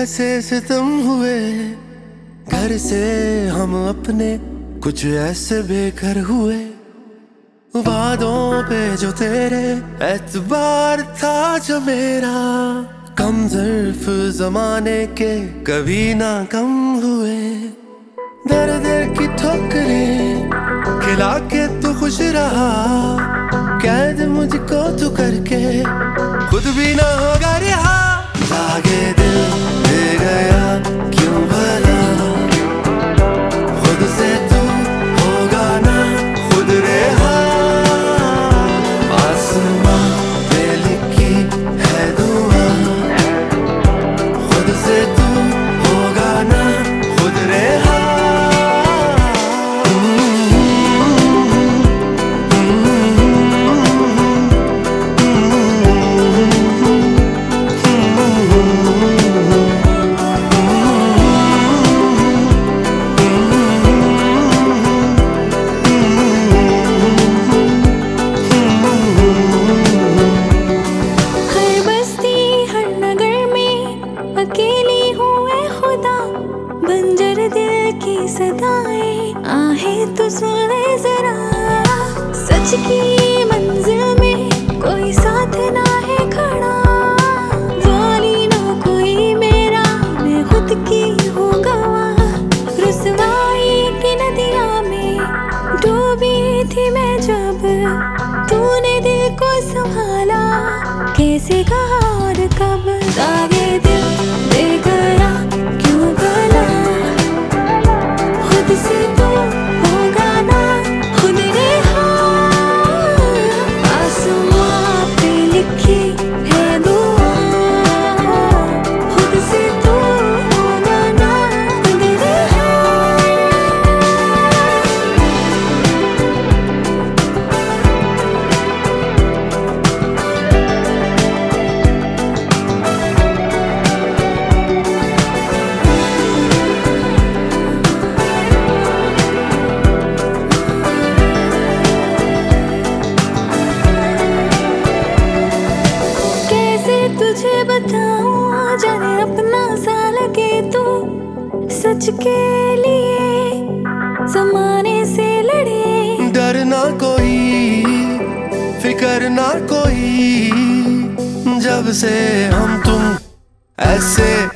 कैसे सितम हुए, घर से हम अपने कुछ ऐसे बेघर हुए। वादों पे जो तेरे एतबार था जो मेरा, कम ज़र्फ ज़माने के कभी ना कम हुए। दर दर की ठोकरें खिला के तू खुश रहा, कैद मुझको तू करके खुद भी ना होगा रिहा। जागे दिल दे गया क्यों भला, खुद से तू होगा ना खुद रेहा। आसमां पे लिखी है दुआ, खुद से तू होगा ना खुद रेहा। अकेली हूँ ऐ खुदा, बंजर दिल की सदाएं आहें तो सुन ले जरा। सच की मंजिल में कोई साथ ना है खड़ा, वाली ना कोई मेरा, मैं खुद की हूँ गवाह। रुसवाई की नदिया में डूबी थी मैं जब, तूने दिल को संभाला कैसे कहा और कब। दागे दिल दे गया क्यों भला, खुद से तो होगा ना खुद रेहा। आसमां पे लिखी है दुआ, खुद से तो होगा ना खुद रेहा। तुझे बताऊं जाने अपना सा लगे तू, सच के लिए ज़माने से लड़े। डर ना कोई फिकर ना कोई, जब से हम तुम ऐसे